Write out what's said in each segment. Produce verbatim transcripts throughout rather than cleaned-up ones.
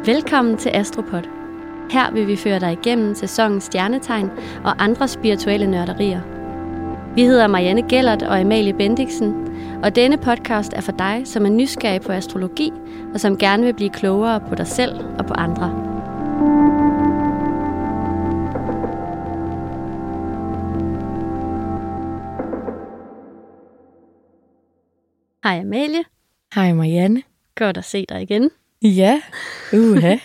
Velkommen til Astropod. Her vil vi føre dig igennem sæsonens stjernetegn og andre spirituelle nørderier. Vi hedder Marianne Gellert og Amalie Bendiksen, og denne podcast er for dig, som er nysgerrig på astrologi og som gerne vil blive klogere på dig selv og på andre. Hej Amalie. Hej Marianne. Godt at se dig igen. Ja, uha.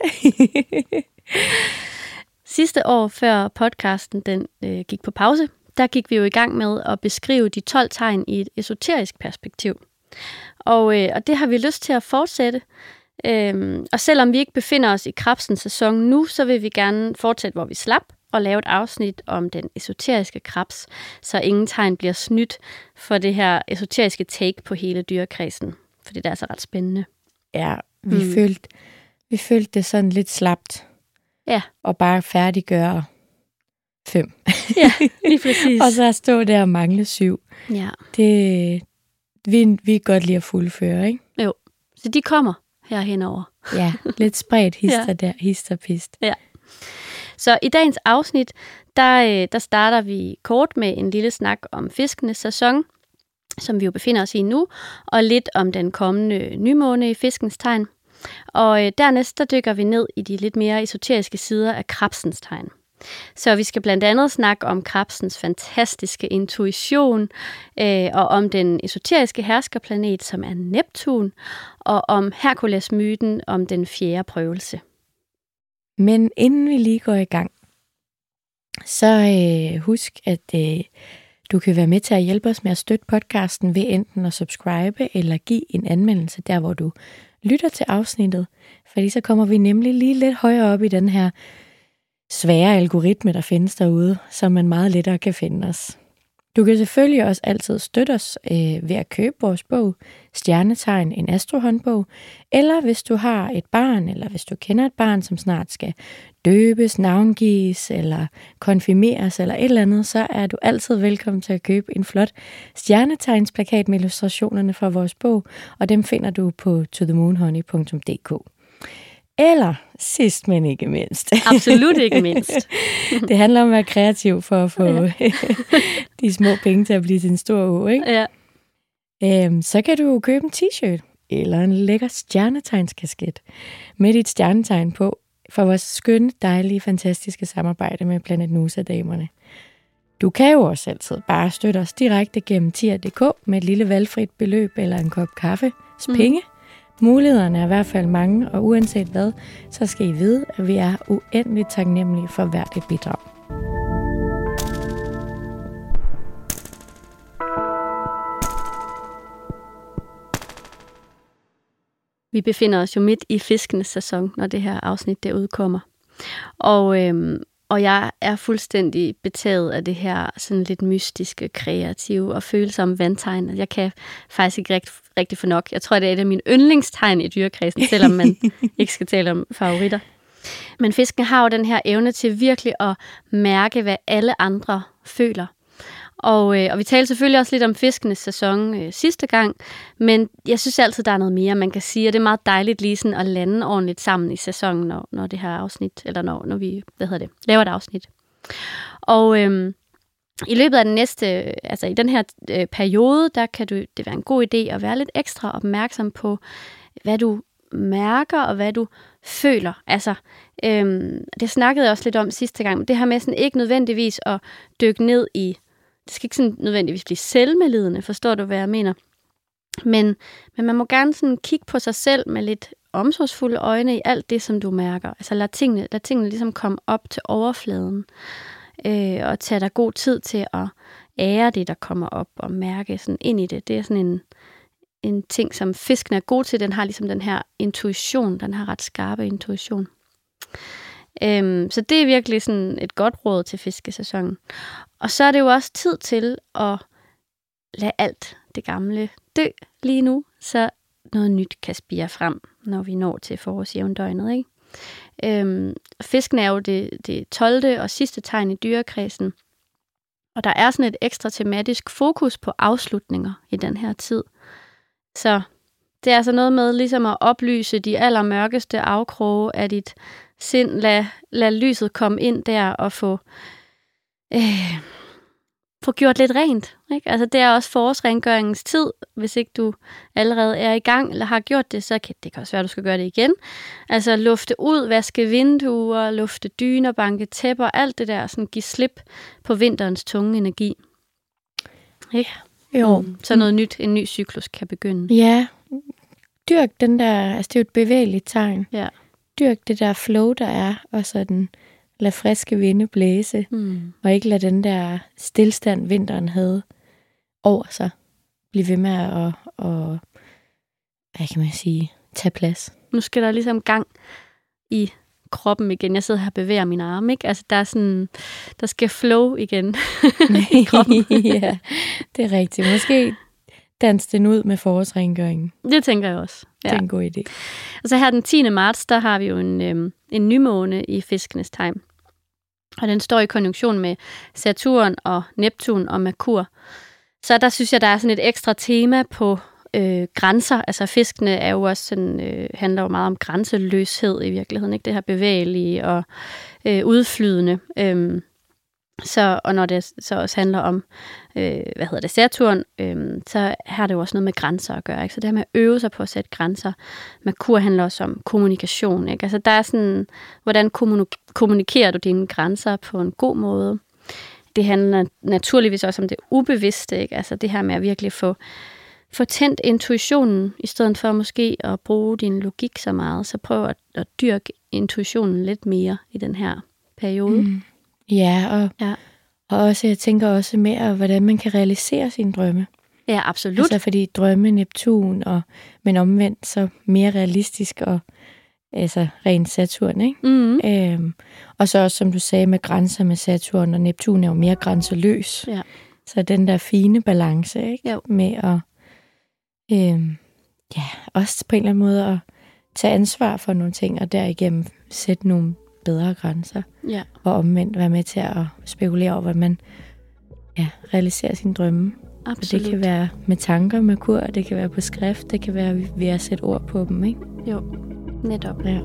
Sidste år, før podcasten den, øh, gik på pause, der gik vi jo i gang med at beskrive de tolv tegn i et esoterisk perspektiv. Og, øh, og det har vi lyst til at fortsætte. Øhm, og selvom vi ikke befinder os i Krebsens sæson nu, så vil vi gerne fortsætte, hvor vi slap, og lave et afsnit om den esoteriske Krebs, så ingen tegn bliver snydt for det her esoteriske take på hele dyrekredsen. Fordi det er altså ret spændende. Ja, vi, mm. følte, vi følte det sådan lidt slapt. Ja. Og bare færdiggøre fem. Ja, lige præcis. Og så stå der og mangle syv. Ja. Det, vi, vi kan godt lide at fuldføre, ikke? Jo, så de kommer her henover. Ja, lidt spredt hister Ja. der, hister pist. Ja. Så i dagens afsnit, der, der starter vi kort med en lille snak om fiskenes sæson, som vi jo befinder os i nu, og lidt om den kommende nymåne i fiskens tegn. Og øh, dernæst, der dykker vi ned i de lidt mere esoteriske sider af Krebsens tegn. Så vi skal blandt andet snakke om Krebsens fantastiske intuition, øh, og om den esoteriske herskerplanet, som er Neptun, og om Herkules-myten om den fjerde prøvelse. Men inden vi lige går i gang, så øh, husk, at øh, du kan være med til at hjælpe os med at støtte podcasten ved enten at subscribe eller give en anmeldelse der, hvor du lytter til afsnittet. Fordi så kommer vi nemlig lige lidt højere op i den her svære algoritme, der findes derude, så man meget lettere kan finde os. Du kan selvfølgelig også altid støtte os øh, ved at købe vores bog, Stjernetegn, en astrohåndbog, eller hvis du har et barn, eller hvis du kender et barn, som snart skal døbes, navngives, eller konfirmeres, eller et eller andet, så er du altid velkommen til at købe en flot stjernetegnsplakat med illustrationerne fra vores bog, og dem finder du på to the moon honey punktum d k. Eller sidst, men ikke mindst. Absolut ikke mindst. Det handler om at være kreativ for at få ja. de små penge til at blive til en stor å, ikke? Ja. Øhm, så kan du købe en t-shirt eller en lækker stjernetegnskasket med dit stjernetegn på for vores skønne, dejlige, fantastiske samarbejde med Planet Nusa-damerne. Du kan jo også altid bare støtte os direkte gennem tier punktum d k med et lille valgfrit beløb eller en kop kaffe. Penge. Mm. Mulighederne er i hvert fald mange, og uanset hvad, så skal I vide, at vi er uendeligt taknemmelige for hvert et bidrag. Vi befinder os jo midt i fiskenes sæson, når det her afsnit der udkommer. Og, øhm, og jeg er fuldstændig betaget af det her sådan lidt mystiske, kreative og følsomme vandtegn. Jeg kan faktisk ikke rigtig, rigtig få nok. Jeg tror, det er et af mine yndlingstegn i dyrekredsen, selvom man ikke skal tale om favoritter. Men fisken har jo den her evne til virkelig at mærke, hvad alle andre føler. Og, øh, og vi talte selvfølgelig også lidt om fiskenes sæson øh, sidste gang, men jeg synes altid, der er noget mere, man kan sige, og det er meget dejligt lige sådan at lande ordentligt sammen i sæsonen, når, når det her afsnit, eller når, når vi, hvad hedder det, laver et afsnit. Og øh, i løbet af den næste, altså i den her øh, periode, der kan du, det være en god idé at være lidt ekstra opmærksom på, hvad du mærker og hvad du føler. Altså, øh, det snakkede jeg også lidt om sidste gang, men det her med sådan ikke nødvendigvis at dykke ned i. Det skal ikke sådan nødvendigvis blive selvmedlidende, forstår du, hvad jeg mener? Men, men man må gerne sådan kigge på sig selv med lidt omsorgsfulde øjne i alt det, som du mærker. Altså lad tingene, lad tingene ligesom komme op til overfladen, øh, og tage dig god tid til at ære det, der kommer op, og mærke sådan ind i det. Det er sådan en, en ting, som fisken er god til. Den har ligesom den her intuition, den har ret skarpe intuition. Øhm, så det er virkelig sådan et godt råd til fiskesæsonen. Og så er det jo også tid til at lade alt det gamle dø lige nu, så noget nyt kan spire frem, når vi når til forårsjævndøgnet, ikke? Øhm, fisken er jo det, det tolvte og sidste tegn i dyrekredsen, og der er sådan et ekstra tematisk fokus på afslutninger i den her tid. Så Det er altså noget med ligesom at oplyse de allermørkeste afkroge af dit sind. Lad, lad lyset komme ind der og få, øh, få gjort lidt rent. Ikke? Altså, det er også forårsrengøringens tid. Hvis ikke du allerede er i gang eller har gjort det, så kan det kan også være, at du skal gøre det igen. Altså lufte ud, vaske vinduer, lufte dyner, banke tæpper, alt det der. Sådan give slip på vinterens tunge energi. Ikke? Jo. Mm. Så noget nyt, en ny cyklus kan begynde. Ja, dyrk den der, altså det er jo et bevægeligt tegn. Ja. Dyrk det der flow, der er, og sådan lad friske vinde blæse, Mm. og ikke lad den der stillstand, vinteren havde over sig, blive ved med at, at, hvad kan man sige, tage plads. Nu skal der ligesom gang i kroppen igen. Jeg sidder her og bevæger mine arme, ikke? Altså, der er sådan, der skal flow igen i kroppen. Ja, det er rigtigt. Måske dans den ud med forårsrengøringen. Det tænker jeg også. Ja. Det er en god idé. Altså her den tiende marts, der har vi jo en, øhm, en nymåne i fiskenes tegn. Og den står i konjunktion med Saturn og Neptun og Merkur. Så der synes jeg, der er sådan et ekstra tema på øh, grænser. Altså fiskene er jo også sådan, øh, handler jo meget om grænseløshed i virkeligheden. Ikke? Det her bevægelige og øh, udflydende. Øhm, Så, og når det så også handler om, øh, hvad hedder det, Saturn, øh, så har det jo også noget med grænser at gøre. Ikke? Så det her med at øve sig på at sætte grænser. Merkur handler også om kommunikation. Ikke? Altså der er sådan, hvordan kommunik- kommunikerer du dine grænser på en god måde. Det handler naturligvis også om det ubevidste. Ikke? Altså det her med at virkelig få, få tændt intuitionen, i stedet for måske at bruge din logik så meget. Så prøv at, at dyrke intuitionen lidt mere i den her periode. Mm. Ja, og, ja, og også, jeg tænker også mere, hvordan man kan realisere sine drømme. Ja, absolut. Altså fordi drømme, Neptun, og, men omvendt så mere realistisk og altså rent Saturn, ikke? Mm-hmm. Øhm, og så også, som du sagde, med grænser med Saturn, og Neptun er jo mere grænseløs. Ja. Så den der fine balance, ikke? Jo. Med at, øhm, ja, også på en eller anden måde at tage ansvar for nogle ting, og derigennem sætte nogle bedre grænser. Ja. Og omvendt være med til at spekulere over, hvordan man ja, realiserer sine drømme. Absolut. Og det kan være med tanker, med kur, det kan være på skrift, det kan være ved at sætte ord på dem, ikke? Jo, netop. Ja.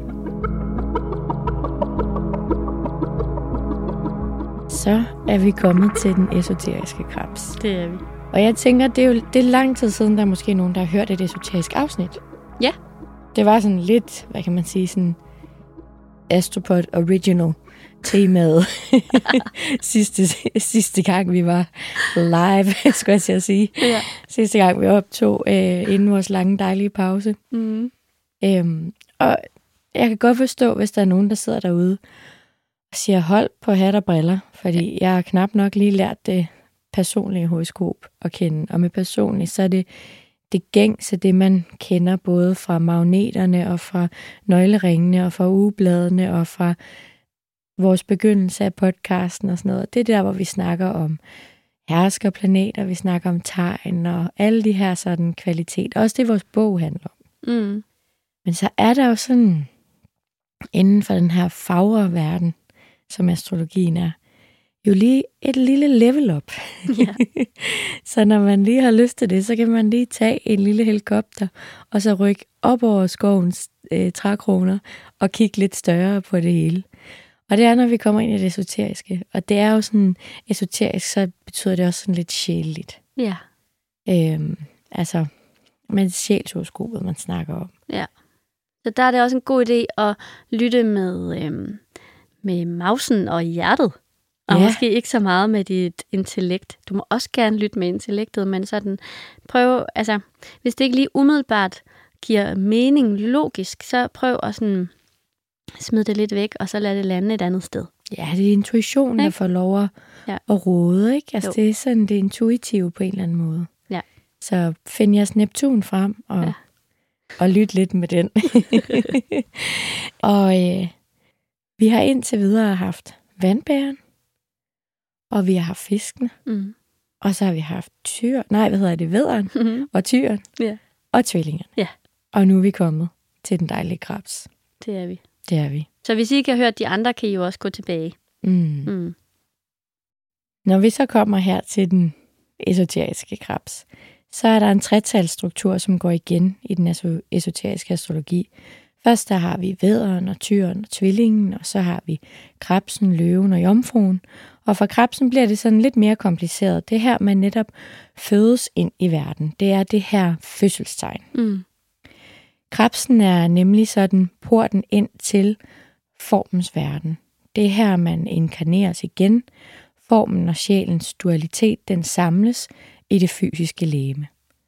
Så er vi kommet til den esoteriske krebs. Det er vi. Og jeg tænker, det er jo det er lang tid siden, der er måske nogen, der har hørt et esoterisk afsnit. Ja. Det var sådan lidt, hvad kan man sige, sådan Astropod Original temaet sidste, sidste gang vi var live, skulle jeg sige. Ja. Sidste gang vi optog øh, inden vores lange dejlige pause. Mm. Øhm, og jeg kan godt forstå, hvis der er nogen, der sidder derude og siger, hold på hat og briller, fordi jeg har knap nok lige lært det personlige horoskop at kende. Og med personligt, så er det det gængse, det man kender både fra magneterne og fra nøgleringene og fra ugebladene og fra vores begyndelse af podcasten og sådan noget. Det er der, hvor vi snakker om herskerplaneter, vi snakker om tegn og alle de her sådan kvaliteter. Også det, vores bog handler om. Mm. Men så er der jo sådan, inden for den her fagre verden, som astrologien er, jo lige et lille level up. Ja. Så når man lige har lyst til det, så kan man lige tage en lille helikopter, og så rykke op over skovens øh, trækroner, og kigge lidt større på det hele. Og det er, når vi kommer ind i det esoteriske. Og det er jo sådan, esoterisk, så betyder det også sådan lidt sjæleligt. Ja. Øhm, altså, med sjælshoroskopet, man snakker om. Ja. Så der er det også en god idé at lytte med, øhm, med mausen og hjertet. Og ja. Måske ikke så meget med dit intellekt. Du må også gerne lytte med intellektet, men sådan prøv, altså, hvis det ikke lige umiddelbart giver mening logisk, så prøv at sådan smide det lidt væk, og så lad det lande et andet sted. Ja, det er intuitionen, der får lov at, ja. at råde, ikke? Altså, jo. det er sådan det intuitive på en eller anden måde. Ja. Så find jeres Neptun frem, og, ja. og lyt lidt med den. og øh, vi har indtil videre haft vandbæren, og vi har haft fiskene, mm. og så har vi haft tyr, nej, hvad hedder det, vædderen, mm-hmm. og tyren, ja. og tvillingerne. Ja. Og nu er vi kommet til den dejlige krebs. Det er vi. Det er vi. Så hvis I ikke har hørt de andre, kan I jo også gå tilbage. Mm. Mm. Når vi så kommer her til den esoteriske krebs, så er der en tretalsstruktur, som går igen i den esoteriske astrologi. Først der har vi vædderen og tyren og tvillingen, og så har vi krebsen, løven og jomfruen. Og for krebsen bliver det sådan lidt mere kompliceret. Det her, man netop fødes ind i verden, det er det her fødselstegn. Mm. Krebsen er nemlig sådan porten ind til formens verden. Det er her, man inkarneres igen. Formen og sjælens dualitet, den samles i det fysiske legeme.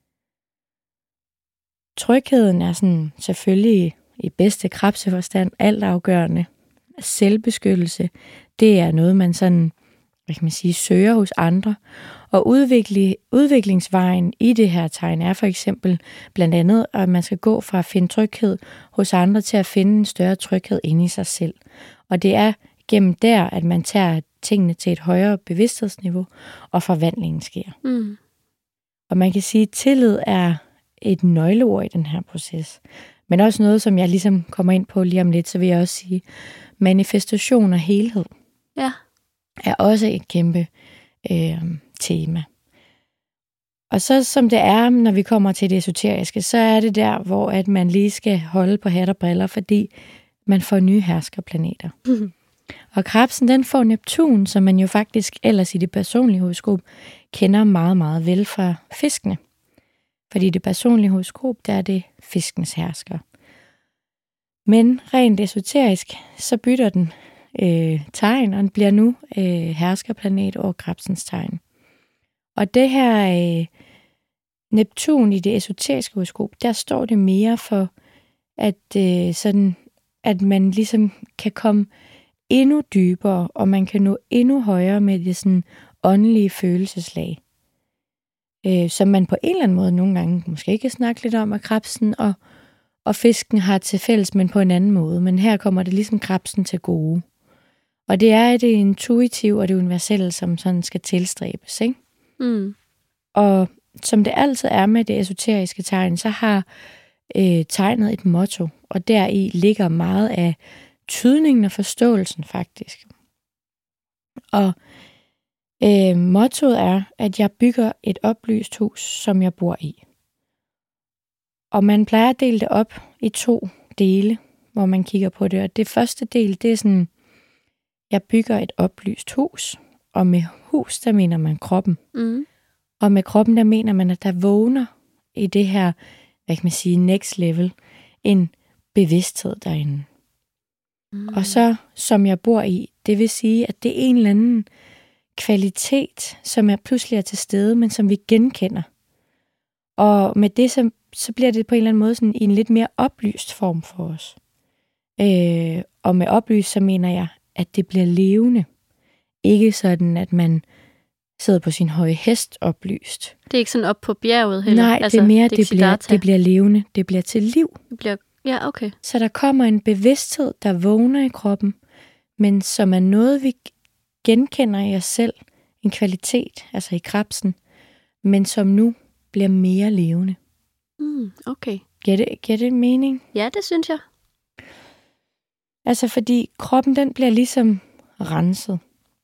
Trygheden er sådan selvfølgelig i bedste krebseforstand altafgørende. Selvbeskyttelse, det er noget, man sådan, hvad kan man sige, søger hos andre. Og udvikle, udviklingsvejen i det her tegn er for eksempel blandt andet, at man skal gå fra at finde tryghed hos andre til at finde en større tryghed inde i sig selv. Og det er gennem der, at man tager tingene til et højere bevidsthedsniveau, og forvandlingen sker. Mm. Og man kan sige, at tillid er et nøgleord i den her proces. Men også noget, som jeg ligesom kommer ind på lige om lidt, så vil jeg også sige, manifestation og helhed ja. er også et kæmpe øh, tema. Og så som det er, når vi kommer til det esoteriske, så er det der, hvor at man lige skal holde på hat og briller, fordi man får nye herskerplaneter. Mm. Og krebsen, den får Neptun, som man jo faktisk ellers i det personlige horoskop kender meget, meget vel fra fiskene. Fordi det personlige horoskop, der er det fiskens hersker. Men rent esoterisk, så bytter den øh, tegn, og den bliver nu øh, herskerplanet over krebsens tegn. Og det her øh, Neptun i det esoteriske horoskop, der står det mere for, at, øh, sådan, at man ligesom kan komme endnu dybere, og man kan nå endnu højere med det sådan åndelige følelseslag. Øh, som man på en eller anden måde nogle gange måske kan snakke lidt om, at krebsen og, og fisken har til fælles, men på en anden måde. Men her kommer det ligesom krebsen til gode. Og det er det intuitive og det universelle, som sådan skal tilstræbes, ikke? Mm. Og som det altid er med det esoteriske tegn, så har øh, tegnet et motto, og deri ligger meget af tydningen og forståelsen faktisk. Og øh, mottoet er, at jeg bygger et oplyst hus, som jeg bor i. Og man plejer at dele det op i to dele, hvor man kigger på det. Og det første del, det er sådan, jeg bygger et oplyst hus. Og med hus, der mener man kroppen. Mm. Og med kroppen, der mener man, at der vågner i det her, hvad kan man sige, next level, en bevidsthed derinde. Mm. Og så, som jeg bor i, det vil sige, at det er en eller anden kvalitet, som er pludselig er til stede, men som vi genkender. Og med det, så, så bliver det på en eller anden måde sådan i en lidt mere oplyst form for os. Øh, og med oplyst, så mener jeg, at det bliver levende. Ikke sådan, at man sidder på sin høje hest oplyst. Det er ikke sådan op på bjerget heller? Nej, altså, det er mere, det bliver, det bliver levende. Det bliver til liv. Det bliver, ja, okay. Så der kommer en bevidsthed, der vågner i kroppen, men som er noget, vi genkender i os selv. En kvalitet, altså i krebsen, men som nu bliver mere levende. Mm, okay. Giver det, giver det en mening? Ja, det synes jeg. Altså fordi kroppen, den bliver ligesom renset.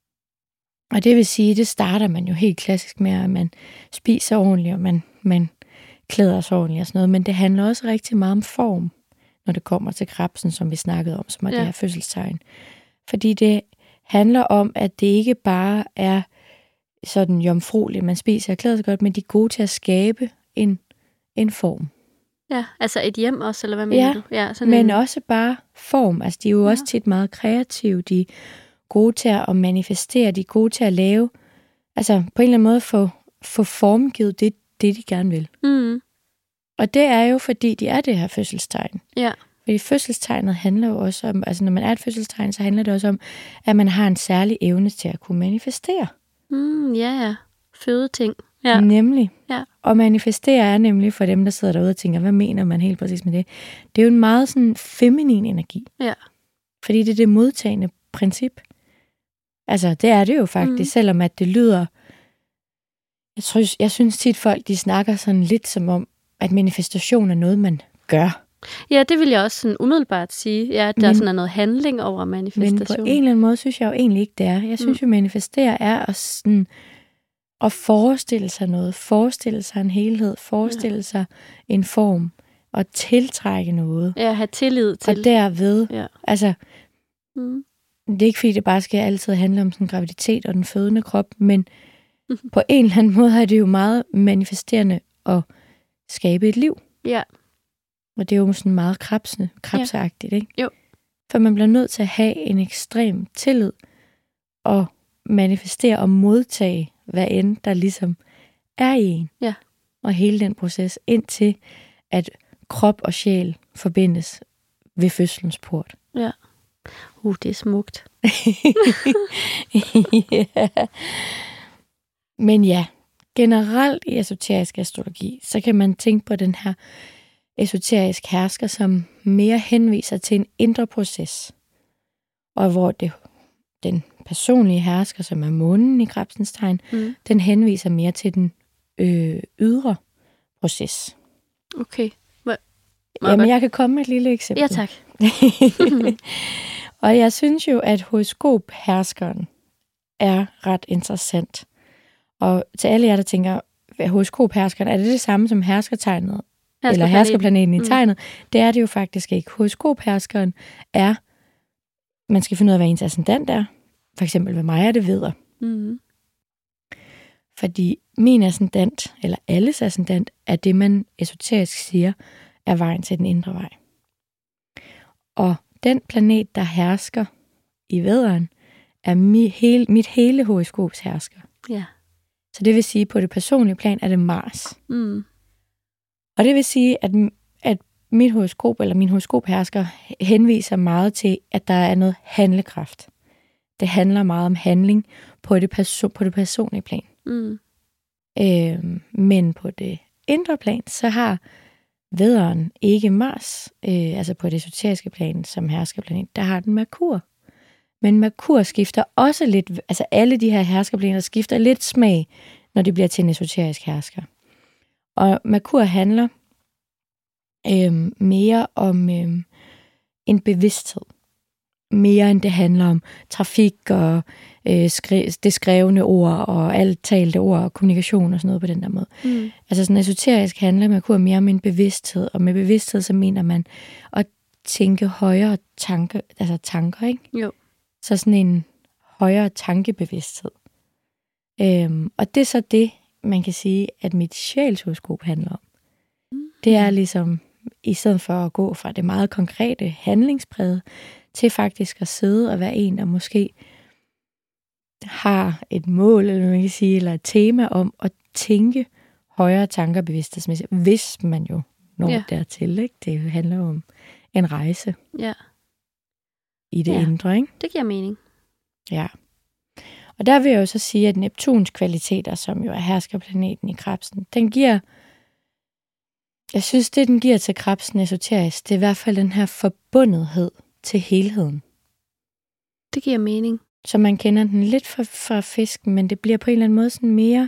Og det vil sige, det starter man jo helt klassisk med, at man spiser ordentligt, og man, man klæder sig ordentligt og sådan noget. Men det handler også rigtig meget om form, når det kommer til krebsen, som vi snakkede om, som er ja. det her fødselstegn. Fordi det handler om, at det ikke bare er sådan jomfrueligt, man spiser og klæder sig godt, men de er gode til at skabe en, en form. Ja, altså et hjem også, eller hvad mener ja, du? Ja, sådan men en... også bare form. Altså de er jo ja. også tit meget kreative, de er gode til at manifestere, de er gode til at lave, altså på en eller anden måde få, få formgivet det, det, de gerne vil. Mm. Og det er jo, fordi de er det her fødselstegn. Ja. Fordi fødselstegnet handler jo også om, altså når man er et fødselstegn, så handler det også om, at man har en særlig evne til at kunne manifestere. Mm, ja, ja. Føde ting. Ja. Nemlig. Ja. Og manifestere er nemlig for dem, der sidder derude og tænker, hvad mener man helt præcis med det? Det er jo en meget sådan feminin energi. Ja. Fordi det er det modtagende princip. Altså, det er det jo faktisk, mm. selvom at det lyder... Jeg, tror, jeg synes tit, folk de snakker sådan lidt som om, at manifestation er noget, man gør. Ja, det vil jeg også sådan umiddelbart sige. Ja, at der men, sådan er noget handling over manifestation. Men på en eller anden måde synes jeg jo egentlig ikke, det er. Jeg synes mm. jo, manifestere er at sådan at forestille sig noget, forestille sig en helhed, forestille ja. sig en form, og tiltrække noget. Ja, have tillid til. Og derved, ja. altså, mm. det er ikke fordi, det bare skal altid handle om sådan graviditet og den fødende krop, men mm-hmm. på en eller anden måde er det jo meget manifesterende at skabe et liv. Ja. Og det er jo sådan meget krabsende, krabseagtigt, ikke? Jo. For man bliver nødt til at have en ekstrem tillid og manifestere og modtage, hvad end der ligesom er i en. Ja. Og hele den proces, indtil at krop og sjæl forbindes ved fødselens port. Ja. Uh, det er smukt. yeah. Men ja, generelt i esoterisk astrologi, så kan man tænke på den her esoterisk hersker, som mere henviser til en indre proces. Og hvor det, den personlige hersker, som er månen i Krebsens tegn, mm. den henviser mere til den øh, ydre proces. Okay. Jamen, jeg kan komme med et lille eksempel. Ja, tak. Og jeg synes jo, at horoskopherskeren er ret interessant. Og til alle jer, der tænker, horoskopherskeren, er det det samme som herskertegnet? Eller herskerplaneten i tegnet? Mm. Det er det jo faktisk ikke. Horoskopherskeren er, man skal finde ud af, hvad ens ascendant er. For eksempel, hvad mig er det ved. Mm. Fordi min ascendant, eller alles ascendant, er det, man esoterisk siger, er vejen til den indre vej. Og den planet, der hersker i vædderen, er mit hele, mit hele horoskops hersker. Ja. Så det vil sige, at på det personlige plan er det Mars. Mm. Og det vil sige, at, at mit horoskop, eller min horoskophersker, henviser meget til, at der er noget handlekraft. Det handler meget om handling på det, perso- på det personlige plan. Mm. Øh, men på det indre plan, så har vædderen ikke Mars, øh, altså på det esoteriske plan som herskerplanet, der har den Merkur. Men Merkur skifter også lidt, altså alle de her herskerplaneter skifter lidt smag, når det bliver til en esoterisk hersker. Og Merkur handler øh, mere om øh, en bevidsthed. Mere end det handler om trafik og øh, skri- det skrevne ord og alt talte ord og kommunikation og sådan noget på den der måde. Mm. Altså sådan esoterisk handler Merkur mere om en bevidsthed, og med bevidsthed så mener man at tænke højere tanker, altså tanker, ikke? Jo. Så sådan en højere tankebevidsthed. Øhm, og det er så det, man kan sige, at mit sjælshoroskop handler om. Mm. Det er ligesom, i stedet for at gå fra det meget konkrete handlingspræget, til faktisk at sidde og være en, der måske har et mål, eller man kan sige, eller et tema om at tænke højere tanker bevidsthedsmæssigt, hvis man jo når ja. dertil, ikke? Det handler om en rejse ja. i det ja. indre, ikke? Det giver mening. Ja. Og der vil jeg jo så sige, at Neptuns kvaliteter, som jo er herskerplaneten i Krebsen, den giver, jeg synes, det den giver til Krebsen esoterisk, det er i hvert fald den her forbundethed til helheden. Det giver mening. Så man kender den lidt fra, fra fisken, men det bliver på en eller anden måde sådan mere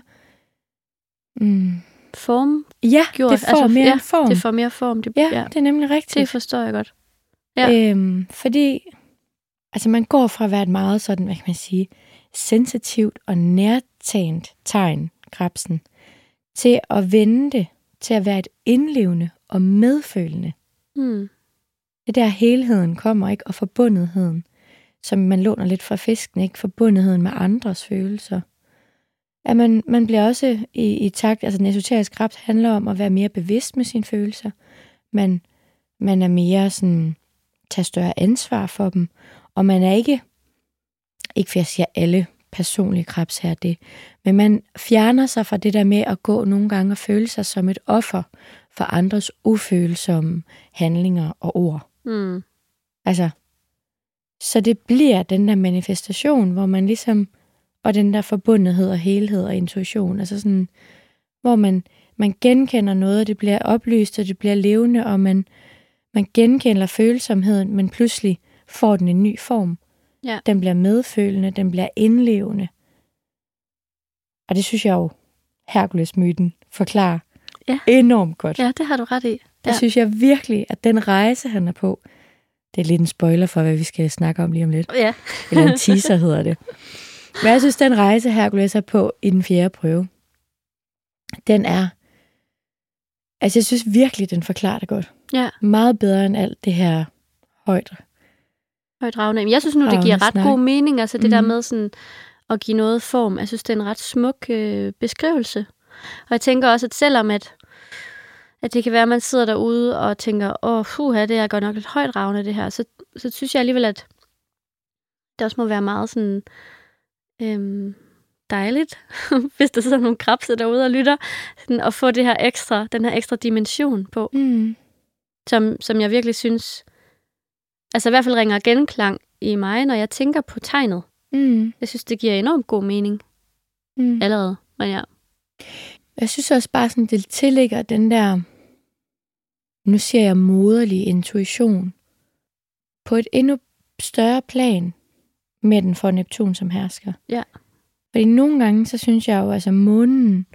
mm, form. Ja, gjort. det får altså, mere ja, form. Det får mere form. Det, ja, ja, det er nemlig rigtigt. Det forstår jeg godt. Ja. Øhm, fordi altså man går fra at være et meget sådan, hvad kan man sige, sensitivt og nærtagent tegn, Krebsen, til at vende det til at være et indlevende og medfølende. Mm. Det der helheden kommer, ikke? Og forbundetheden, som man låner lidt fra fisken, ikke? Forbundetheden med andres følelser. At man, man bliver også i, i takt, altså den esoteriske Krebs handler om at være mere bevidst med sine følelser. Man, man er mere sådan, tager større ansvar for dem. Og man er ikke, ikke for jeg siger alle personlige Krebs her det, men man fjerner sig fra det der med at gå nogle gange og føle sig som et offer for andres ufølsomme handlinger og ord. Mm. Altså, så det bliver den der manifestation, hvor man ligesom, og den der forbundethed og helhed og intuition, altså sådan, hvor man, man genkender noget, og det bliver oplyst, og det bliver levende, og man, man genkender følsomheden, men pludselig får den en ny form. Ja. Den bliver medfølende, den bliver indlevende. Og det synes jeg jo, Herkules-myten forklarer ja. enormt godt. Ja, det har du ret i. Der ja. synes jeg virkelig, at den rejse, han er på, det er lidt en spoiler for, hvad vi skal snakke om lige om lidt. Ja. Eller en teaser hedder det. Men jeg synes, den rejse, Herkules er på i den fjerde prøve, den er... Altså, jeg synes virkelig, den forklarer det godt. Ja. Meget bedre end alt det her højt. Højt ravne. Men jeg synes nu, det giver ret snak. god mening. Altså det mm. der med sådan at give noget form. Jeg synes, det er en ret smuk øh, beskrivelse. Og jeg tænker også, at selvom at, at det kan være, at man sidder derude og tænker, åh, puha, det er godt nok lidt højt ravne, det her. Så, så synes jeg alligevel, at det også må være meget sådan... Øhm, dejligt, hvis der sidder nogle krabse derude og lytter, sådan, og få det her ekstra, den her ekstra dimension på, mm. som, som jeg virkelig synes, altså i hvert fald ringer genklang i mig, når jeg tænker på tegnet. Mm. Jeg synes, det giver enormt god mening mm. allerede, men ja. Jeg synes også bare, sådan, det tillægger den der, nu siger jeg moderlig intuition, på et endnu større plan med den for Neptun som hersker. Ja. Fordi nogle gange, så synes jeg jo, altså månen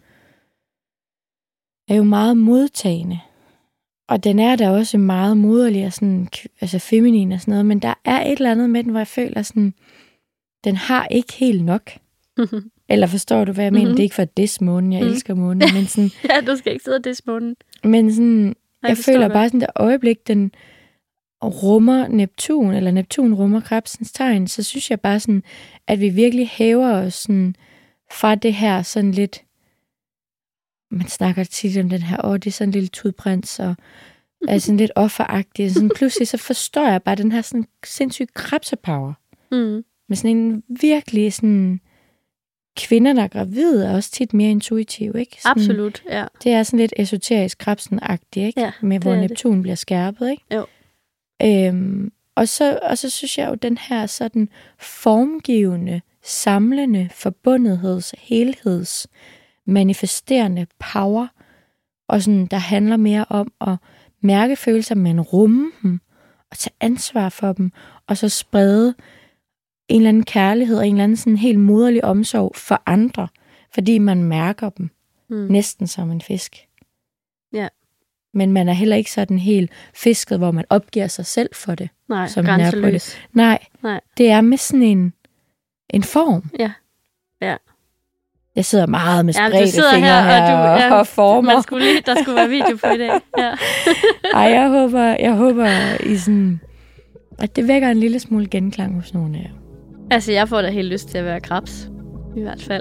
er jo meget modtagende. Og den er da også meget moderlig og sådan, altså feminin og sådan noget, men der er et eller andet med den, hvor jeg føler sådan, den har ikke helt nok. Eller forstår du, hvad jeg mener? Mm-hmm. Det er ikke for at diss månen, jeg mm. elsker månen, men sådan... ja, du skal ikke sidde og diss månen. Men sådan, jeg, jeg føler det. bare sådan, det øjeblik, den rummer Neptun, eller Neptun rummer krebsens tegn, så synes jeg bare sådan, at vi virkelig hæver os sådan fra det her sådan lidt, man snakker tit om den her, åh, det er sådan en lille tudprins, og er sådan lidt offeragtig. Sådan pludselig så forstår jeg bare den her sådan sindssyge krebsepower. Mm. Med sådan en virkelig sådan, kvinder, der er gravide, er også tit mere intuitive, ikke? Sådan, absolut, ja. Det er sådan lidt esoterisk krebsen-agtigt, ikke? Ja, med hvor Neptun det. bliver skærpet, ikke? Jo. Øhm, og, så, og så synes jeg jo, den her sådan formgivende, samlende, forbundetheds, helheds, manifesterende power, og sådan, der handler mere om at mærke følelser, men rumme dem, og tage ansvar for dem, og så sprede en eller anden kærlighed, og en eller anden sådan helt moderlig omsorg for andre, fordi man mærker dem, mm. næsten som en fisk. Ja. Men man er heller ikke sådan helt fisket, hvor man opgiver sig selv for det. Nej, som er på det. Nej, Nej, det er med sådan en, en form. Ja, ja. Jeg sidder meget med spredte ja, fingre her, her og, du, ja, og former. Man skulle lige, der skulle være video på i dag. Ja. Ej, jeg håber, jeg håber I sådan, at det vækker en lille smule genklang hos nogen af jer. Altså, jeg får da helt lyst til at være krebs. I hvert fald.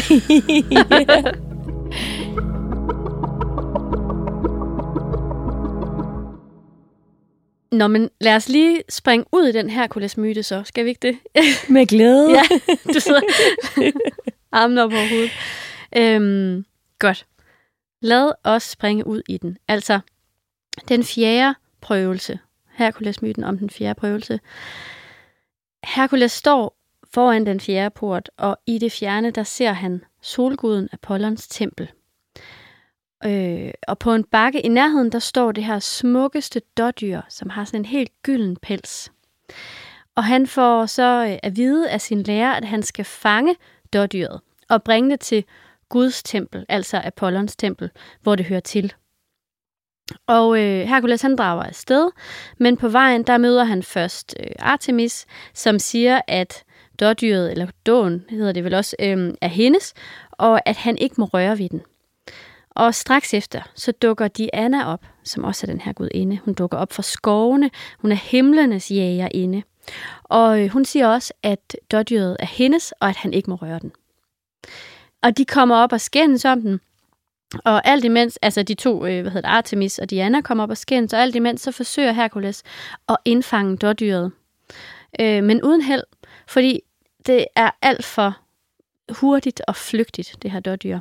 Nå, men lad os lige springe ud i den her Herkules-myte så. Skal vi ikke det? Med glæde. Ja, du sidder armen op over hovedet. Øhm, godt. Lad os springe ud i den. Altså, den fjerde prøvelse. Herkules-myten om den fjerde prøvelse. Herkules står foran den fjerde port, og i det fjerne, der ser han solguden Apollons tempel. Øh, og på en bakke i nærheden, der står det her smukkeste dådyr, som har sådan en helt gylden pels. Og han får så øh, at vide af sin lærer, at han skal fange dådyret og bringe det til Guds tempel, altså Apollons tempel, hvor det hører til. Og øh, Herkules han drager afsted, men på vejen, der møder han først øh, Artemis, som siger, at dådyret, eller dåen hedder det vel også, øh, er hendes, og at han ikke må røre ved den. Og straks efter, så dukker Diana op, som også er den her gudinde. Hun dukker op fra skovene. Hun er himlenes jægerinde. Og hun siger også, at dådyret er hendes, og at han ikke må røre den. Og de kommer op og skændes om den. Og alt imens, altså de to, hvad hedder det, Artemis og Diana, kommer op og skændes, og alt imens så forsøger Herkules at indfange dådyret. Øh, men uden held, fordi det er alt for hurtigt og flygtigt, det her dådyr.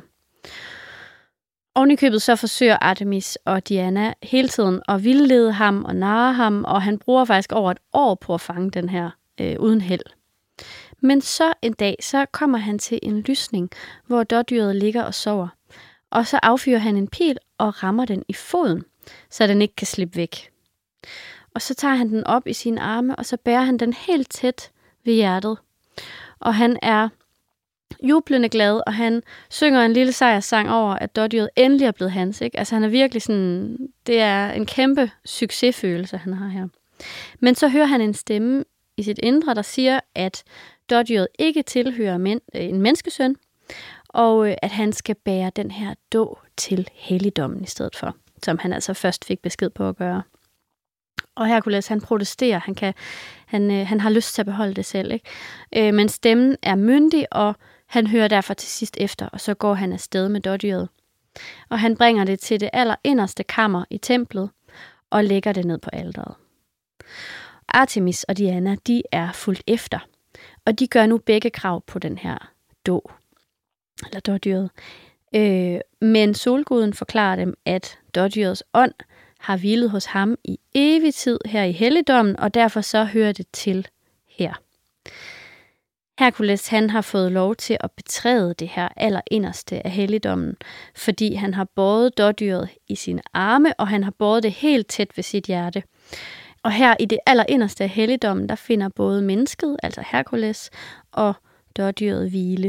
Oven i købet så forsøger Artemis og Diana hele tiden at vildlede ham og narre ham, og han bruger faktisk over et år på at fange den her øh, uden held. Men så en dag, så kommer han til en lysning, hvor dådyret ligger og sover. Og så affyrer han en pil og rammer den i foden, så den ikke kan slippe væk. Og så tager han den op i sine arme, og så bærer han den helt tæt ved hjertet. Og han er jublende glad, og han synger en lille sejrssang over, at dådyret endelig er blevet hans. Ikke? Altså han er virkelig sådan, det er en kæmpe succesfølelse, han har her. Men så hører han en stemme i sit indre, der siger, at dådyret ikke tilhører men, en menneskesøn, og øh, at han skal bære den her dåd til helligdommen i stedet for, som han altså først fik besked på at gøre. Og Herkules, han protesterer, han, kan, han, øh, han har lyst til at beholde det selv, ikke? Øh, men stemmen er myndig, og han hører derfor til sidst efter, og så går han afsted med dådyret. Og han bringer det til det allerinderste kammer i templet, og lægger det ned på alteret. Artemis og Diana, de er fulgt efter, og de gør nu begge krav på den her dåd, eller dådyret. Øh, men solguden forklarer dem, at dådyrets ånd har hvilet hos ham i evig tid her i helligdommen, og derfor så hører det til her. Herkules, han har fået lov til at betræde det her allerinderste af helligdommen, fordi han har båret dådyret i sine arme, og han har båret det helt tæt ved sit hjerte. Og her i det allerinderste af helligdommen, der finder både mennesket, altså Herkules, og dådyret hvile.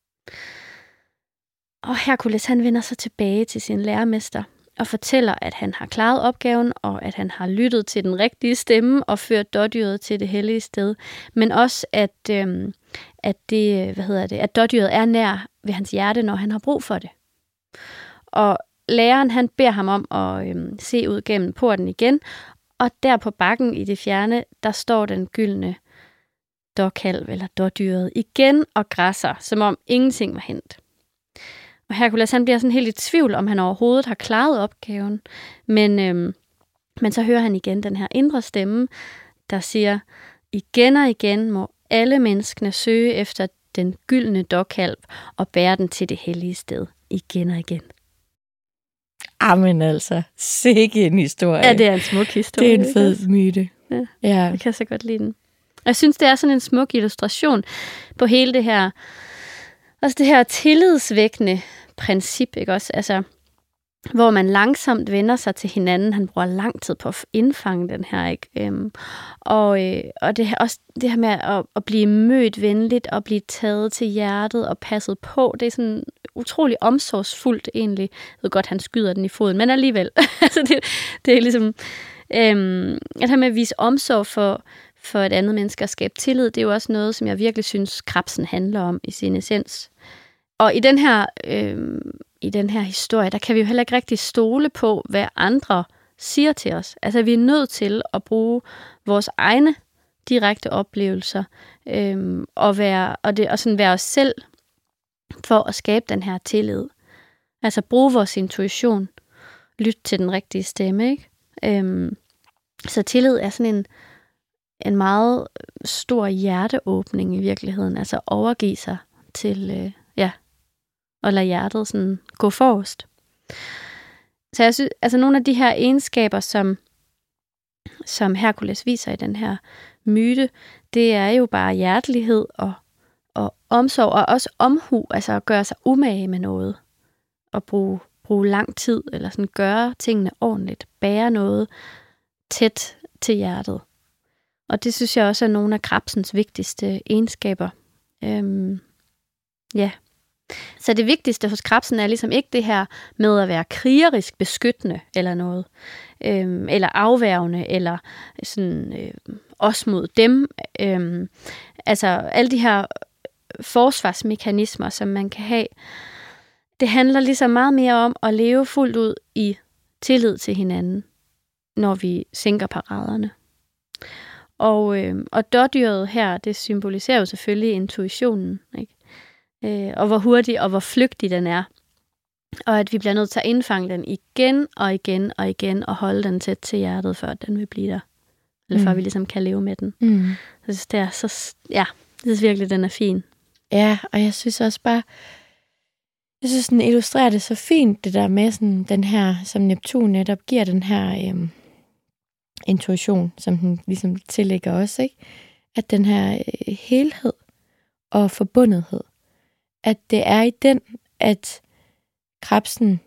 Og Herkules, han vender sig tilbage til sin læremester og fortæller, at han har klaret opgaven, og at han har lyttet til den rigtige stemme og ført dådyret til det hellige sted. Men også, at, øhm, at, det, hvad hedder det, at dådyret er nær ved hans hjerte, når han har brug for det. Og læreren, han beder ham om at øhm, se ud gennem porten igen, og der på bakken i det fjerne, der står den gyldne dåkalv eller dådyret igen og græsser, som om ingenting var hændt. Og Herkules, han bliver sådan helt i tvivl, om han overhovedet har klaret opgaven. Men, øhm, men så hører han igen den her indre stemme, der siger, igen og igen må alle menneskene søge efter den gyldne dåkalv og bære den til det hellige sted. Igen og igen. Amen altså. Sikke en historie. Ja, det er en smuk historie. Det er en fed myte. Ja, ja. Jeg kan så godt lide den. Og jeg synes, det er sådan en smuk illustration på hele det her, også det her tillidsvækkende princip, ikke også? Altså, hvor man langsomt vender sig til hinanden. Han bruger lang tid på at indfange den her, ikke? Øhm, og øh, og det, også det her med at, at blive mødt venligt og blive taget til hjertet og passet på, det er sådan utrolig omsorgsfuldt egentlig. Jeg ved godt, han skyder den i foden, men alligevel. altså det, det er ligesom øhm, at have med at vise omsorg for, for et andet menneske og skabe tillid, det er jo også noget, som jeg virkelig synes, Krebsen handler om i sin essens. Og i den her øh, i den her historie, der kan vi jo heller ikke rigtig stole på, hvad andre siger til os. Altså, vi er nødt til at bruge vores egne direkte oplevelser øh, og, være, og, det, og sådan være os selv for at skabe den her tillid. Altså, bruge vores intuition. Lytte til den rigtige stemme, ikke? Øh, så tillid er sådan en, en meget stor hjerteåbning i virkeligheden. Altså, overgive sig til... Øh, ja, og lade hjertet sådan gå forrest. Så jeg synes, altså nogle af de her egenskaber, som, som Herkules viser i den her myte, det er jo bare hjertelighed og, og omsorg, og også omhu, altså at gøre sig umage med noget, og bruge, bruge lang tid, eller sådan gøre tingene ordentligt, bære noget tæt til hjertet. Og det synes jeg også er nogle af Krebsens vigtigste egenskaber. Øhm, ja. Så det vigtigste hos Krebsen er ligesom ikke det her med at være krigerisk beskyttende eller noget, øhm, eller afværgende, eller sådan øh, os mod dem. Øhm, altså alle de her forsvarsmekanismer, som man kan have, det handler ligesom meget mere om at leve fuldt ud i tillid til hinanden, når vi sænker paraderne. Og, øh, og dådyret her, det symboliserer jo selvfølgelig intuitionen, ikke? Øh, og hvor hurtig og hvor flygtig den er. Og at vi bliver nødt til at indfange den igen og igen og igen, og holde den tæt til hjertet, før den vil blive der. Eller før mm. vi ligesom kan leve med den. Mm. Så jeg synes, det er så, ja, jeg synes virkelig, den er fin. Ja, og jeg synes også bare, jeg synes, den illustrerer det så fint, det der med sådan, den her, som Neptun netop giver den her øhm, intuition, som den ligesom tillægger os, ikke? At den her øh, helhed og forbundethed, at det er i den, at Krebsens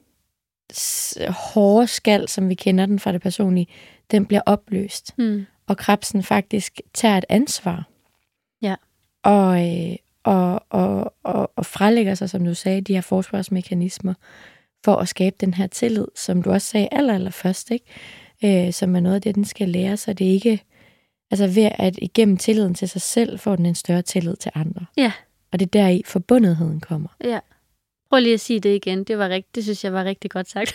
hårde skal, som vi kender den fra det personlige, den bliver opløst. Mm. Og Krebsen faktisk tager et ansvar. Ja. Og, øh, og, og, og, og frelægger sig, som du sagde, de her forsvarsmekanismer, for at skabe den her tillid, som du også sagde aller, aller først, ikke? Øh, som er noget af det, den skal lære sig. Det er ikke, Altså ved at igennem tilliden til sig selv, får den en større tillid til andre. Ja. Og det er deri forbundetheden kommer. Ja. Prøv lige at sige det igen. Det var rigt- det synes jeg var rigtig godt sagt.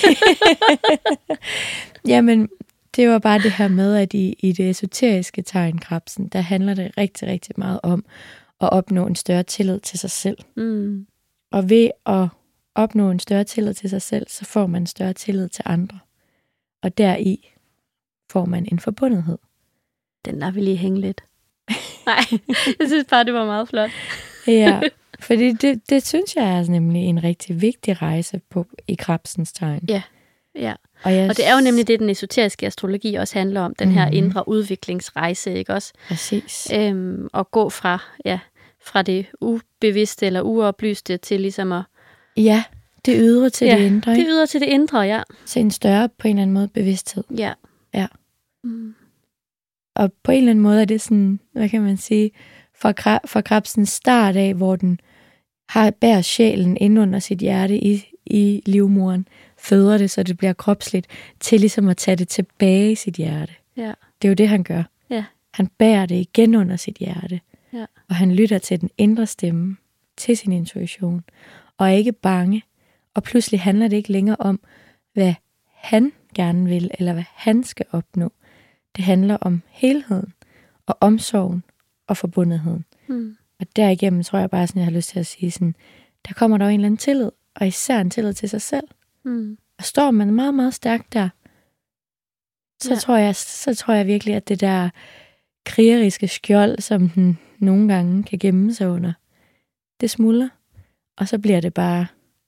Jamen, det var bare det her med, at i, i det esoteriske tegn krebsen, der handler det rigtig, rigtig meget om at opnå en større tillid til sig selv. Mm. Og ved at opnå en større tillid til sig selv, så får man en større tillid til andre. Og deri får man en forbundethed. Den lader vi lige hænge lidt. Nej, jeg synes bare, det var meget flot. Ja, fordi det, det synes jeg er nemlig en rigtig vigtig rejse på, i krebsens tegn. Ja, ja. Og, jeg... og det er jo nemlig det, den esoteriske astrologi også handler om. Den mm-hmm. her indre udviklingsrejse, ikke også? Præcis. Øhm, at gå fra, ja, fra det ubevidste eller uoplyste til ligesom at... Ja, det ydre til ja, det indre, ikke? det ydre til det indre, ja. Til en større, på en eller anden måde, bevidsthed. Ja. Ja. Mm. Og på en eller anden måde er det sådan, hvad kan man sige, fra, fra krebsens start af, hvor den har bærer sjælen inde under sit hjerte i, i livmoderen, føder det, så det bliver kropsligt, til ligesom at tage det tilbage i sit hjerte. Ja. Det er jo det, han gør. Ja. Han bærer det igen under sit hjerte. Ja. Og han lytter til den indre stemme, til sin intuition, og er ikke bange. Og pludselig handler det ikke længere om, hvad han gerne vil, eller hvad han skal opnå. Det handler om helheden, og omsorgen, og forbundetheden. Mm. Og derigennem tror jeg bare, sådan, jeg har lyst til at sige, sådan, der kommer der jo en eller anden tillid, og især en tillid til sig selv. Mm. Og står man meget, meget stærkt der, så, ja. tror jeg, så tror jeg virkelig, at det der krigeriske skjold, som den nogle gange kan gemme sig under, det smuldrer, og så bliver det bare...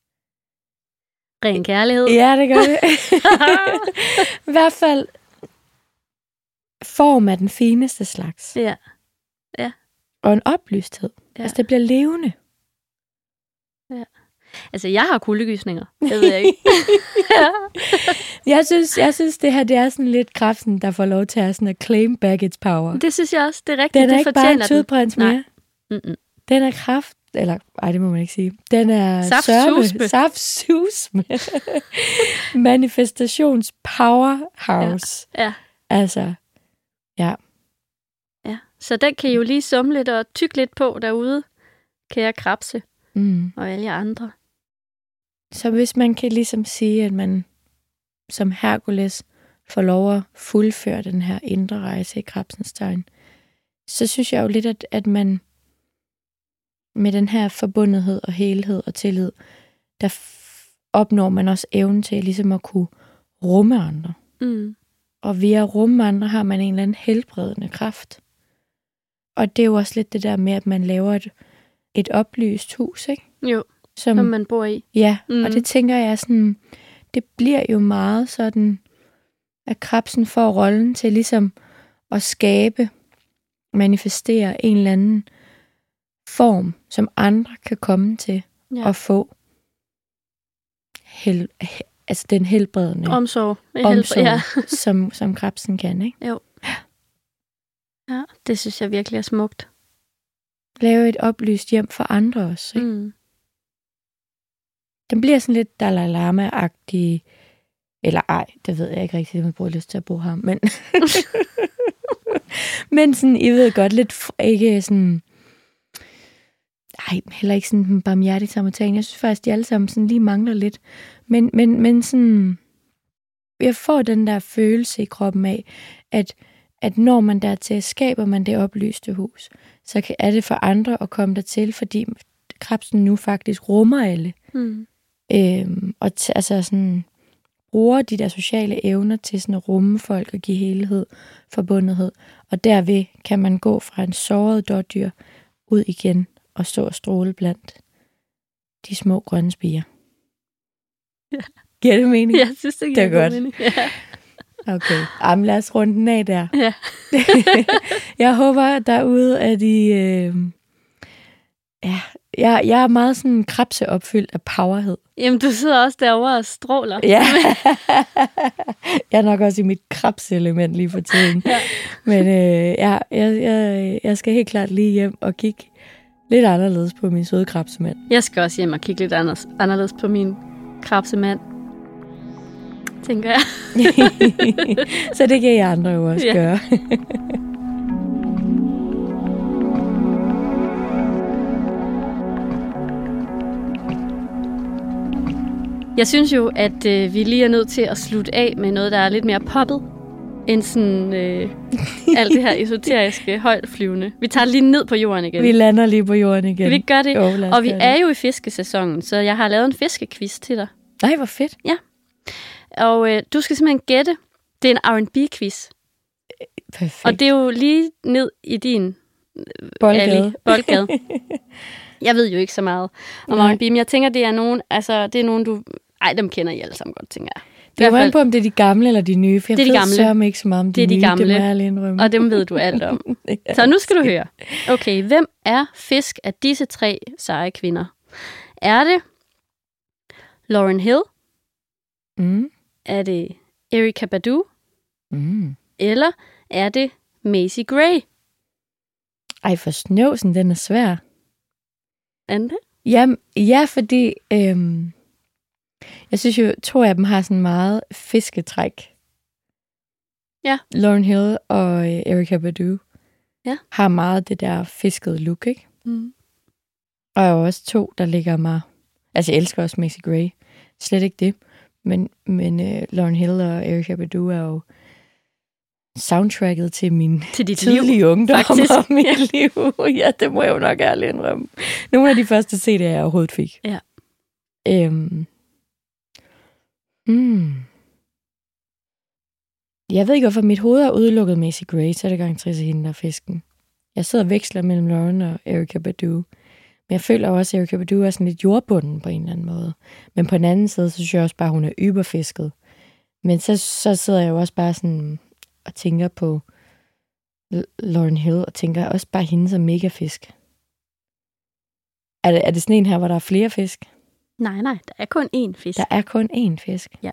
ren kærlighed. Ja, det gør det. I hvert fald form af den fineste slags. Ja. Ja. Og en oplysthed. Ja. Altså, det bliver levende. Ja. Altså, jeg har kuldegysninger. Det ved jeg ikke. jeg, synes, jeg synes, det her det er sådan lidt kraften, der får lov til at, sådan at claim back its power. Det synes jeg også. Det er rigtigt. Den er det ikke bare en tudprins mere. Mm-mm. Den er kraft, eller ej, det må man ikke sige. Den er saftsusme. Saftsusme. Manifestations powerhouse. Ja. ja. Altså, ja. Ja, så den kan I jo lige summe lidt og tykke lidt på derude, kære krebse mm. og alle jer andre. Så hvis man kan ligesom sige, at man som Herkules får lov at fuldføre den her indre rejse i krebsens tegn, så synes jeg jo lidt, at, at man med den her forbundethed og helhed og tillid, der f- opnår man også evnen til ligesom at kunne rumme andre. Mm. Og via at rumme andre har man en eller anden helbredende kraft. Og det er jo også lidt det der med, at man laver et, et oplyst hus, ikke? Jo, som, som man bor i. Ja, mm. og det tænker jeg sådan, det bliver jo meget sådan, at krebsen får rollen til ligesom at skabe, manifestere en eller anden form, som andre kan komme til ja. at få hel, altså den helbredende omsorg, omsorg ja. som, som krebsen kan, ikke? Jo. Ja, det synes jeg virkelig er smukt. Lave et oplyst hjem for andre også, ikke? Mm. Den bliver sådan lidt Dalai Lama-agtig, eller ej, det ved jeg ikke rigtigt, om jeg bruger lyst til at bruge ham, men men sådan, I ved godt, lidt ikke sådan, ej, heller ikke sådan barmhjertig samaritan. Jeg synes faktisk, de alle sammen sådan lige mangler lidt, men, men, men sådan, jeg får den der følelse i kroppen af, at at når man dertil skaber man det oplyste hus, så kan, er det for andre at komme dertil, fordi krebsen nu faktisk rummer alle. Mm. Øhm, og t- altså sådan, bruger de der sociale evner til sådan at rumme folk og give helhed, forbundethed. Og derved kan man gå fra en såret dårdyr ud igen og stå og stråle blandt de små grønne spiger. Ja. Giver det mening? Jeg synes, det giver det er godt. mening. Ja. Okay, jamen lad os runde den af der. Ja. Jeg håber derude, at I... Øh, ja, jeg, jeg er meget sådan krebseopfyldt af powerhed. Jamen, du sidder også derovre og stråler. Ja. Jeg er nok også i mit krebselement lige for tiden. Ja. Men øh, ja, jeg, jeg, jeg skal helt klart lige hjem og kigge lidt anderledes på min søde krebsemand. Jeg skal også hjem og kigge lidt anderledes på min krebsemand. Tænker jeg. Så det kan I andre jo også ja. gøre. Jeg synes jo, at øh, vi lige er nødt til at slutte af med noget, der er lidt mere poppet, end sådan øh, alt det her esoteriske, højtflyvende. Vi tager lige ned på jorden igen. Vi lander lige på jorden igen. Kan vi ikke gøre det? Jo, og vi er jo i fiskesæsonen, så jeg har lavet en fiskequiz til dig. Nej, hvor fedt. Ja. Og øh, du skal simpelthen gætte. Det er en R and B-quiz. Perfekt. Og det er jo lige ned i din boldgade. boldgade. Jeg ved jo ikke så meget om R and B, men jeg tænker, det er nogen, altså, det er nogen, du... Ej, dem kender I alle sammen godt, tænker jeg. Det er jo på, om det er de gamle eller de nye, for jeg det er de gamle. sørger mig ikke så meget om de, det er de nye, gamle. Det må jeg indrømme. Og dem ved du alt om. Ja. Så nu skal du høre. Okay, hvem er fisk af disse tre seje kvinder? Er det Lauryn Hill? Mm. Er det Erykah Badu? Mm. Eller er det Macy Gray? Ej, for snøvsen, den er svær. Er det? Ja, ja, fordi øhm, jeg synes jo, to af dem har sådan meget fisketræk. Ja. Lauryn Hill og øh, Erykah Badu ja. har meget det der fiskede look, ikke? Mm. Og jeg er også to, der ligger mig... Altså, jeg elsker også Macy Gray. Slet ikke det. Men, men øh, Lauryn Hill og Erykah Badu er jo soundtracket til min til dit tidlige liv, ungdom faktisk. Og mit ja. liv. Ja, det må jeg jo nok ærligt indrømme. Nogle af de første C D'er, jeg overhovedet fik. Ja. Øhm. Hmm. Jeg ved ikke, hvorfor mit hoved er udelukket Macy Gray, så er det gang til hende, der er fisken. Jeg sidder og veksler mellem Lauryn og Erykah Badu. Men jeg føler også, at Erykah Badu er sådan lidt jordbunden på en eller anden måde. Men på den anden side, så synes jeg også bare, at hun er yberfisket. Men så, så sidder jeg jo også bare sådan og tænker på Lauryn Hill, og tænker også bare hende som megafisk. Er det, er det sådan en her, hvor der er flere fisk? Nej, nej, der er kun én fisk. Der er kun én fisk? Ja.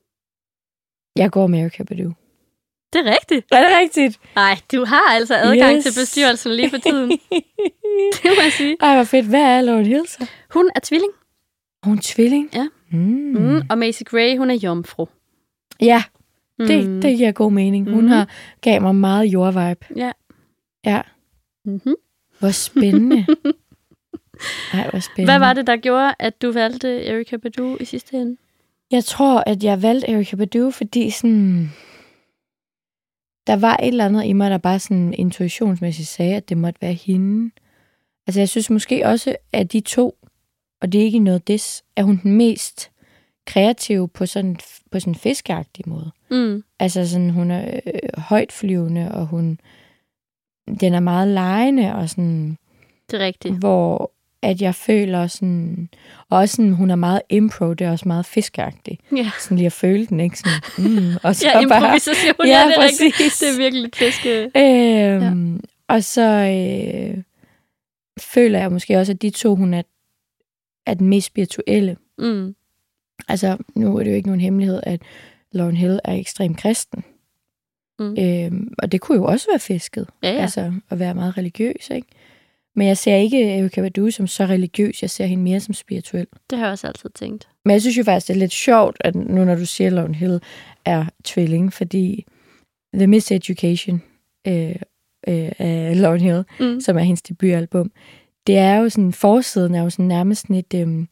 Jeg går med Erykah Badu. Det er rigtigt. Er det rigtigt? Nej, du har altså adgang yes. til bestyrelsen lige for tiden. Det må jeg sige. Ej, hvor fedt. Hvad er Lauryn Hill så? Hun er tvilling. Hun er tvilling? Ja. Mm. Mm, og Macy Gray, hun er jomfru. Ja, mm. det, det giver god mening. Hun mm. har gav mig meget jordvibe. Ja. Ja. Mm-hmm. Hvor spændende. Ej, hvor spændende. Hvad var det, der gjorde, at du valgte Erykah Badu i sidste ende? Jeg tror, at jeg valgte Erykah Badu, fordi sådan... Der var et eller andet i mig, der bare sådan intuitionsmæssigt sagde, at det måtte være hende. Altså, jeg synes måske også, at de to, og det er ikke noget des, er hun den mest kreative på sådan på sådan en fiskeagtig måde. Mm. Altså, sådan, hun er øh, højtflyvende, og hun den er meget legende, og sådan... Det er rigtigt. Hvor at jeg føler sådan... Og også sådan, hun er meget impro, det er også meget fiskeagtig. Ja. Sådan lige at føle den, ikke? Sådan, mm, og så ja, improvisation, bare, ja, ja, det er præcis. rigtigt. Det er virkelig lidt fiske. Øhm, ja. Og så øh, føler jeg måske også, at de to, hun er, er den mest spirituelle. Mm. Altså, nu er det jo ikke nogen hemmelighed, at Lauryn Hill er ekstremt kristen. Mm. Øhm, og det kunne jo også være fisket. Ja, ja. Altså, at være meget religiøs, ikke? Men jeg ser ikke Erykah Badu som så religiøs. Jeg ser hende mere som spirituel. Det har jeg også altid tænkt. Men jeg synes jo faktisk, det er lidt sjovt, at nu når du siger, at Lauryn Hill er tvilling, fordi The Miseducation øh, øh, af Lauryn Hill, mm. som er hendes debutalbum, det er jo sådan, forsiden er jo sådan nærmest sådan et øh,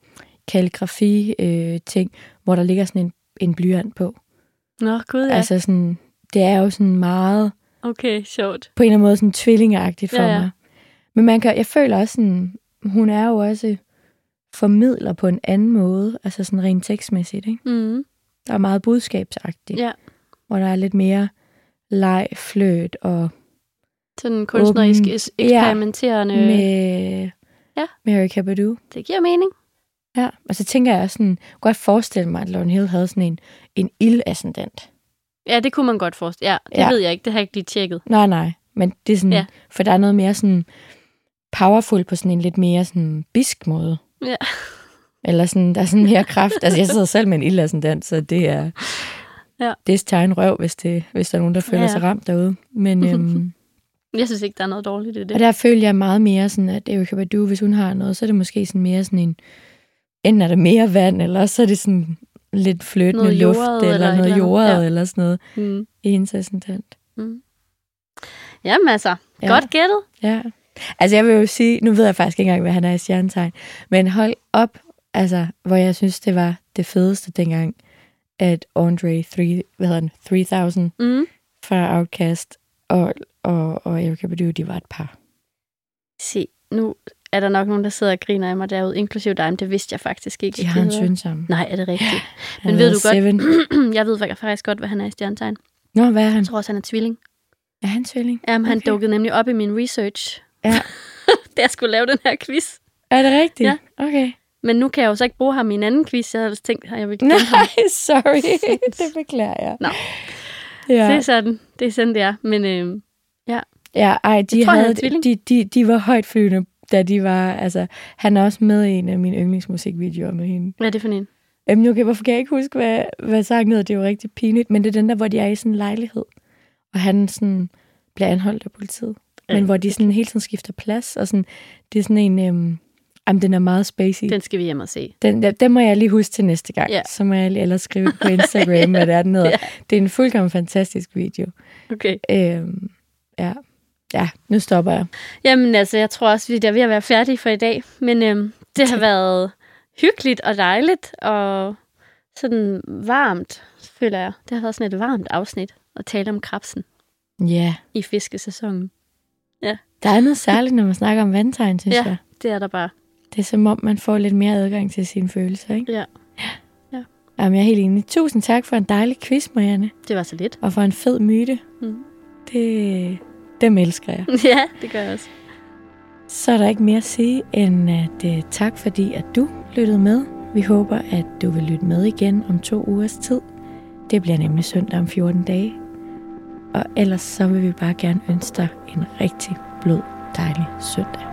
kalligrafi-ting, øh, hvor der ligger sådan en, en blyant på. Nå, gud ja. Altså sådan, det er jo sådan meget... Okay, sjovt. På en eller anden måde sådan tvillingeagtigt for ja, ja. mig. Men man kan, jeg føler også sådan, hun er jo også formidler på en anden måde, altså sådan rent tekstmæssigt, ikke? Mm. Der er meget budskabsagtigt. Ja. Hvor der er lidt mere leg, fløt og... Sådan kunstnerisk åben, eksperimenterende... Ja, med, ja. med Erykah Badu. Det giver mening. Ja, og så tænker jeg sådan, godt forestille mig, at Lauryn Hill havde sådan en, en ildascendant. Ja, det kunne man godt forestille. Ja, det ja. ved jeg ikke. Det har jeg ikke lige tjekket. Nej, nej. Men det er sådan, ja. For der er noget mere sådan powerful på sådan en lidt mere sådan bisk måde. Ja. Eller sådan, der er sådan mere kraft. Altså, jeg sidder selv med en ildascendant, så det er... Ja. Det er tegn røv, hvis, det, hvis der er nogen, der føler ja. sig ramt derude. Men... øhm, jeg synes ikke, der er noget dårligt i det. Og der føler jeg meget mere sådan, at Erykah Badu, hvis hun har noget, så er det måske sådan mere sådan en... Enten er der mere vand, eller så er det sådan lidt fløtende luft, eller, eller noget jordet, ja. eller sådan noget. Mm. I hendes ascendant. Mm. Jamen altså, ja. Godt gættet. Ja. Altså jeg vil jo sige, nu ved jeg faktisk ikke engang, hvad han er i stjernetegn, men hold op, Altså, hvor jeg synes, det var det fedeste dengang, at Andre tre, hvad hedder den, tre tusind Mm. fra Outkast og, og, og Erykah Badu, de var et par. Se, nu er der nok nogen, der sidder og griner af mig derude, inklusive dig, men det vidste jeg faktisk ikke. De har en søn sammen. Nej, er det rigtigt? Han Men ved du seven. godt, jeg ved faktisk godt, hvad han er i stjernetegn. Nå, hvad er han? Jeg tror også, han er tvilling. Er han tvilling? Jamen, han Okay. dukkede nemlig op i min research, Ja. da jeg skulle lave den her quiz. Er det rigtigt? Ja. Okay. Men nu kan jeg jo så ikke bruge ham i en anden quiz. Jeg havde ellers tænkt, at jeg ville kende ham. Nej, sorry. Det beklager jeg. Nå. Ja. Det er sådan, det er sådan, det er. Men øh, ja, Ja, ej, de, Jeg tror, han er havde, tvilling. de, de, de var højt flyvende, da de var, altså, han er også med i en af mine yndlingsmusikvideoer med hende. hvad er det for en? Jamen, okay, hvorfor kan jeg ikke huske, hvad, hvad sangen hedder? Det er jo rigtig pinligt, men det er den der, hvor de er i sådan en lejlighed, og han sådan bliver anholdt af politiet. Men Ja. hvor de sådan hele tiden skifter plads, og sådan, det er sådan en, øhm, jamen, den er meget spacey. Den skal vi hjem og se. Den, den, den må jeg lige huske til næste gang. Ja. Så må jeg lige ellers skrive på Instagram, hvad det er, den hedder. Ja. Det er en fuldkommen fantastisk video. Okay. Øhm, ja. ja, nu stopper jeg. Jamen altså, jeg tror også, vi er ved at være færdige for i dag. Men øhm, det har været hyggeligt og dejligt og sådan varmt, føler jeg. Det har været sådan et varmt afsnit at tale om krabsen Ja, i fiskesæsonen. der er noget særligt, når man snakker om vandtegn, synes Ja. jeg. Det er der bare. Det er som om, man får lidt mere adgang til sine følelser, ikke? Ja, Jamen, jeg er helt enig. Tusind tak for en dejlig quiz, Marianne. det var så lidt. Og for en fed myte. Mm. Det, dem elsker jeg. Ja, det gør jeg også. Så er der ikke mere at sige, end at uh, tak fordi, at du lyttede med. Vi håber, at du vil lytte med igen om to ugers tid. Det bliver nemlig søndag om fjorten dage. Og ellers så vil vi bare gerne ønske dig en rigtig blød, dejlig søndag.